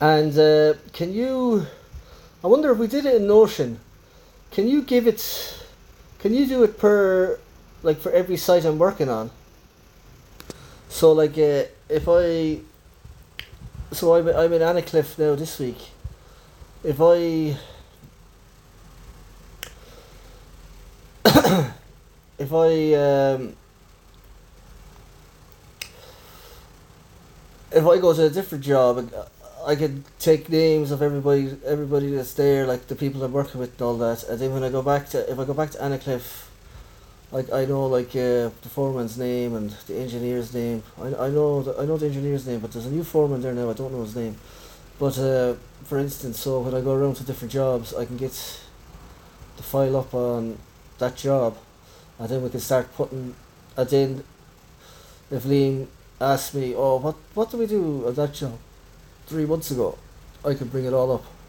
And can you? I wonder if we did it in Notion. Can you give it? Can you do it per, like for every site I'm working on? So like if I, so I'm in Anacliff now this week. If I if I if I go to a different job, I could take names of everybody that's there, like the people I'm working with and all that. And then when I go back to if I go back to Anacliff, like I know like the foreman's name and the engineer's name. I know the engineer's name, but there's a new foreman there now. I don't know his name. But for instance, so when I go around to different jobs, I can get the file up on that job, and then we can start putting. And then if Liam asks me, "Oh, what do we do at that job 3 months ago?" I can bring it all up.